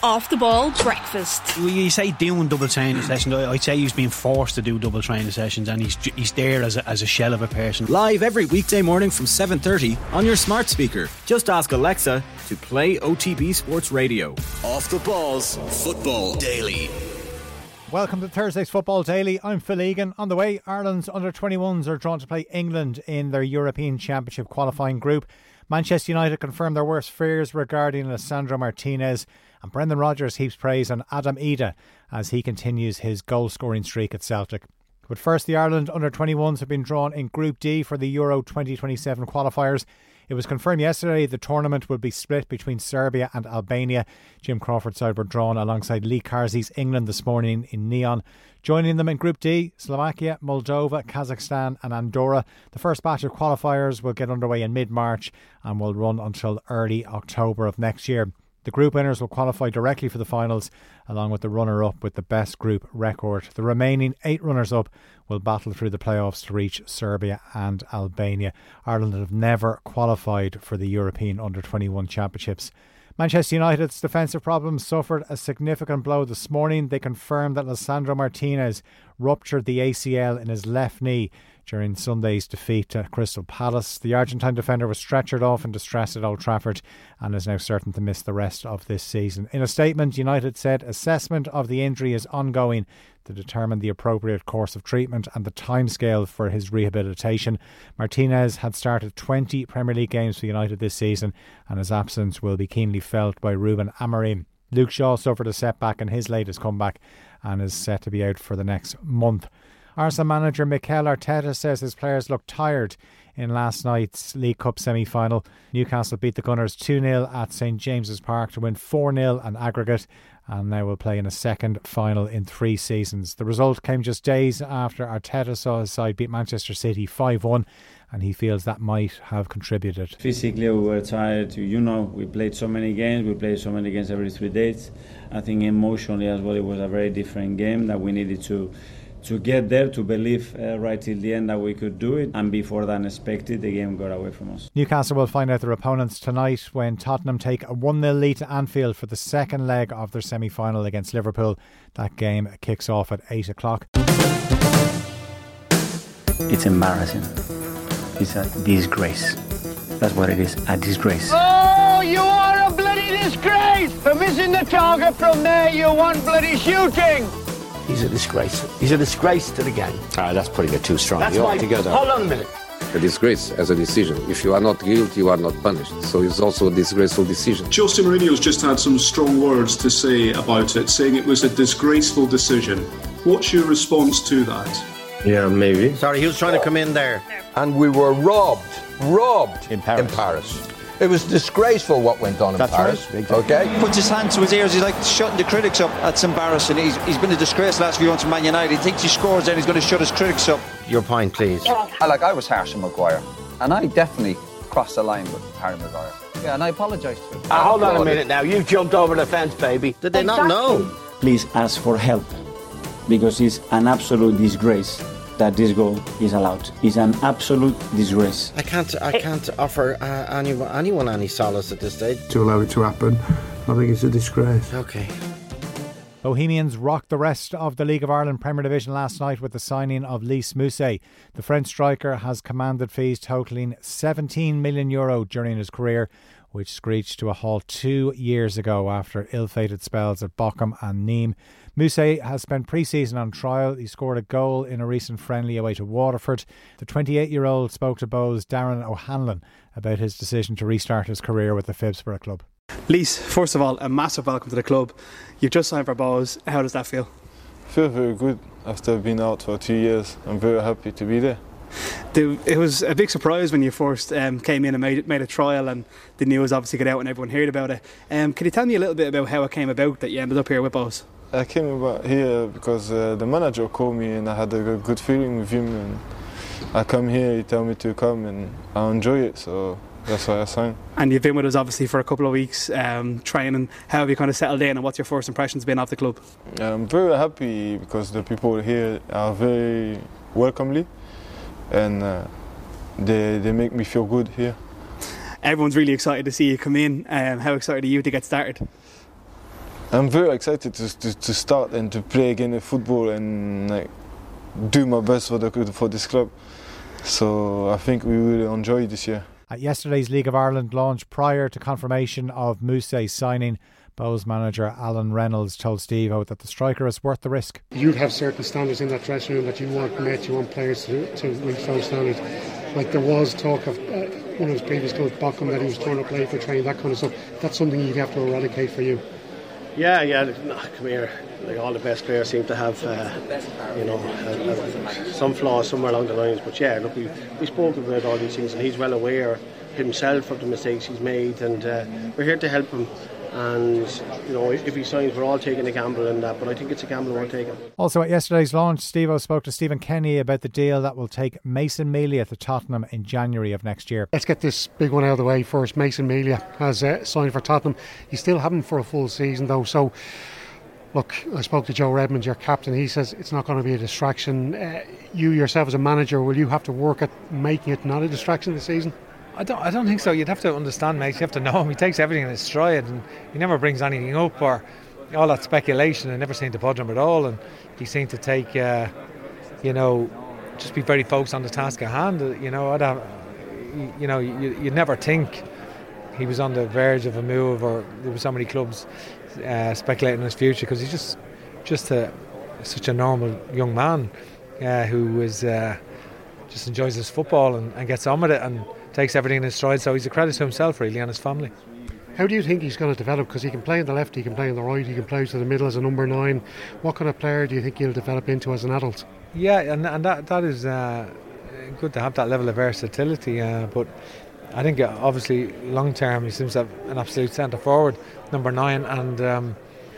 Off the Ball Breakfast. You say doing double training sessions. I'd say he's being forced to do double training sessions, and he's there as a shell of a person. Live every weekday morning from 7:30 on your smart speaker. Just ask Alexa to play OTB Sports Radio. Off the Balls Football Daily. Welcome to Thursday's Football Daily. I'm Phil Egan. On the way, Ireland's under-21s are drawn to play England in their European Championship qualifying group. Manchester United confirmed their worst fears regarding Lisandro Martinez, and Brendan Rodgers heaps praise on Adam Ida as he continues his goal-scoring streak at Celtic. But first, the Ireland under-21s have been drawn in Group D for the Euro 2027 qualifiers. It was confirmed yesterday the tournament will be split between Serbia and Albania. Jim Crawford's side were drawn alongside Lee Carsey's England this morning in Neon. Joining them in Group D, Slovakia, Moldova, Kazakhstan and Andorra. The first batch of qualifiers will get underway in mid-March and will run until early October of next year. The group winners will qualify directly for the finals, along with the runner-up with the best group record. The remaining 8 runners-up will battle through the playoffs to reach Serbia and Albania. Ireland have never qualified for the European Under-21 Championships. Manchester United's defensive problems suffered a significant blow this morning. They confirmed that Lisandro Martinez ruptured the ACL in his left knee during Sunday's defeat to Crystal Palace. The Argentine defender was stretchered off in distress at Old Trafford and is now certain to miss the rest of this season. In a statement, United said assessment of the injury is ongoing to determine the appropriate course of treatment and the timescale for his rehabilitation. Martinez had started 20 Premier League games for United this season, and his absence will be keenly felt by Ruben Amorim. Luke Shaw suffered a setback in his latest comeback and is set to be out for the next month. Arsenal manager Mikel Arteta says his players looked tired in last night's League Cup semi-final. Newcastle beat the Gunners 2-0 at St James's Park to win 4-0 an aggregate, and now will play in a second final in 3 seasons. The result came just days after Arteta saw his side beat Manchester City 5-1, and he feels that might have contributed. Physically we were tired. We played so many games. We played so many games every 3 days. I think emotionally as well it was a very different game that we needed to get there, to believe right till the end that we could do it, and before the unexpected the game got away from us. Newcastle will find out their opponents tonight when Tottenham take a 1-0 lead to Anfield for the second leg of their semi-final against Liverpool. That game kicks off at 8 o'clock. It's embarrassing. It's a disgrace. That's what it is, a disgrace. Oh, you are a bloody disgrace! For missing the target from there, you want bloody shooting! He's a disgrace. He's a disgrace to the game. That's putting it too strongly altogether. Hold on a minute. A disgrace as a decision. If you are not guilty, you are not punished. So it's also a disgraceful decision. Jose Mourinho's just had some strong words to say about it, saying it was a disgraceful decision. What's your response to that? Yeah, maybe. Sorry, he was trying to come in there. And we were robbed in Paris. It was disgraceful what went on in Paris. Right, exactly. Okay. Puts his hand to his ears. He's like shutting the critics up. That's embarrassing. He's been a disgrace the last few months for Man United. He thinks he scores, then he's going to shut his critics up. Your point, please. I was harsh on Maguire, and I definitely crossed the line with Harry Maguire. Yeah, and I apologise to him. Hold on a minute now. You've jumped over the fence, baby. Did they not know? Please ask for help, because it's an absolute disgrace that this goal is allowed. It's an absolute disgrace. I can't offer anyone any solace at this stage. To allow it to happen, I think it's a disgrace. Okay. Bohemians rocked the rest of the League of Ireland Premier Division last night with the signing of Lys Mousset. The French striker has commanded fees totalling €17 million during his career, which screeched to a halt 2 years ago after ill-fated spells at Bochum and Nîmes. Mousset has spent pre-season on trial. He scored a goal in a recent friendly away to Waterford. The 28-year-old spoke to Bo's Darren O'Hanlon about his decision to restart his career with the Phibsborough club. Lys, first of all, a massive welcome to the club. You've just signed for Bo's. How does that feel? I feel very good. After being out for 2 years, I'm very happy to be there. It was a big surprise when you first came in and made a trial, and the news obviously got out and everyone heard about it. Can you tell me a little bit about how it came about that you ended up here with Bo's? I came about here because the manager called me and I had a good feeling with him, and I come here, he told me to come, and I enjoy it, so that's why I signed. And you've been with us obviously for a couple of weeks training. How have you kind of settled in, and what's your first impressions been of the club? I'm very happy because the people here are very welcomely, and they make me feel good here. Everyone's really excited to see you come in. How excited are you to get started? I'm very excited to start and to play again football and like do my best for this club. So I think we will enjoy this year. At yesterday's League of Ireland launch, prior to confirmation of Mousset's signing, Bows manager Alan Reynolds told Steve-O that the striker is worth the risk. You have certain standards in that dressing room that you want met, you want players to reach those standards. Like there was talk of one of his previous clubs, Bockham, that he was trying to play for training, that kind of stuff. That's something you'd have to eradicate for you. Yeah, come here. Like all the best players seem to have, some flaws somewhere along the lines. But yeah, look, we spoke about all these things, and he's well aware himself of the mistakes he's made, and we're here to help him. And if he signs, we're all taking a gamble in that, but I think it's a gamble we're taking. Also at yesterday's launch, Steve-O spoke to Stephen Kenny about the deal that will take Mason Melia to Tottenham in January of next year. Let's get this big one out of the way first. Mason Melia has signed for Tottenham. You still haven't for a full season though, so look, I spoke to Joe Redmond, your captain. He says it's not going to be a distraction. You yourself as a manager, will you have to work at making it not a distraction this season? I don't think so. You'd have to understand, mate. You have to know him. He takes everything in his stride, and he never brings anything up or all that speculation. I never seemed to budge him at all, and he seemed to take, just be very focused on the task at hand. You'd never think he was on the verge of a move, or there were so many clubs speculating on his future, because he's just such a normal young man who is just enjoys his football and gets on with it and takes everything in his stride. So he's a credit to himself, really, and his family. How do you think he's going to develop? Because he can play on the left, he can play on the right, he can play to the middle as a number 9. What kind of player do you think he'll develop into as an adult? Yeah, and that is good to have that level of versatility. But I think obviously long term he seems to have an absolute centre forward, number 9, and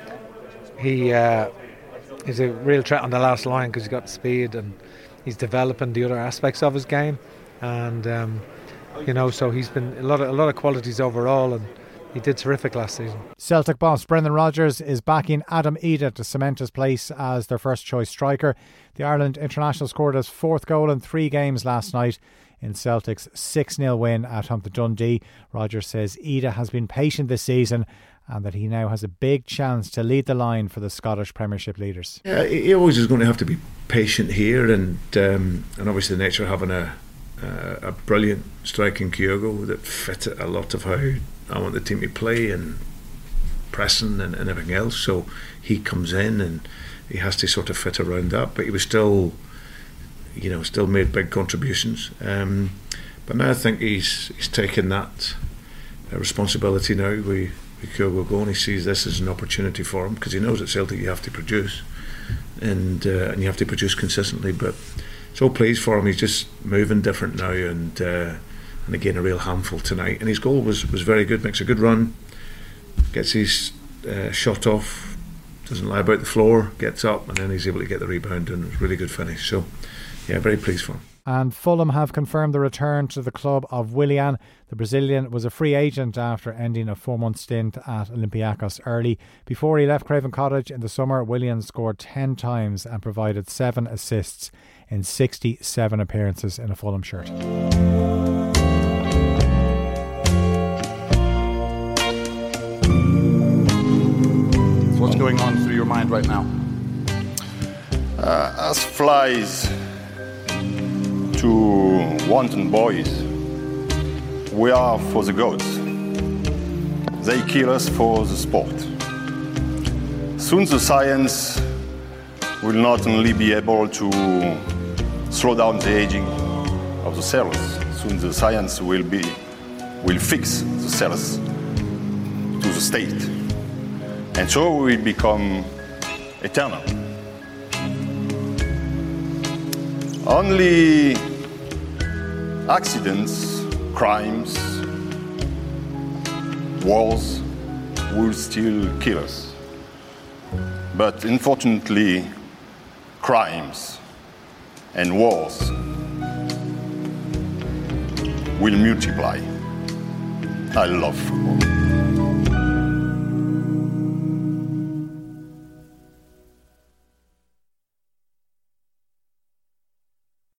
he is a real threat on the last line because he's got speed and he's developing the other aspects of his game, and so he's been a lot of qualities overall, and he did terrific last season. Celtic boss Brendan Rodgers is backing Adam Ida to cement his place as their first choice striker. The Ireland international scored his 4th goal in 3 games last night in Celtic's 6-0 win at home to Dundee. Rodgers says Ida has been patient this season and that he now has a big chance to lead the line for the Scottish Premiership leaders. Yeah, he always is going to have to be patient here, and obviously the nature of having a brilliant striking Kyogo that fit a lot of how I want the team to play and pressing and everything else. So he comes in and he has to sort of fit around that, but he was still made big contributions. But now I think he's taken that responsibility now with Kyogo going. He sees this as an opportunity for him, because he knows at Celtic you have to produce and you have to produce consistently. But so pleased for him. He's just moving different now, and again a real handful tonight. And his goal was very good. Makes a good run, gets his shot off, doesn't lie about the floor, gets up, and then he's able to get the rebound, and it was a really good finish. So yeah, very pleased for him. And Fulham have confirmed the return to the club of Willian. The Brazilian was a free agent after ending a 4-month stint at Olympiacos early. Before he left Craven Cottage in the summer, Willian scored 10 times and provided 7 assists in 67 appearances in a Fulham shirt. What's going on through your mind right now? As flies to wanton boys, we are for the gods. They kill us for the sport. Soon the science will not only be able to slow down the aging of the cells. Soon the science will fix the cells to the state. And so we will become eternal. Only accidents, crimes, wars will still kill us. But unfortunately, crimes and wars will multiply. I love football.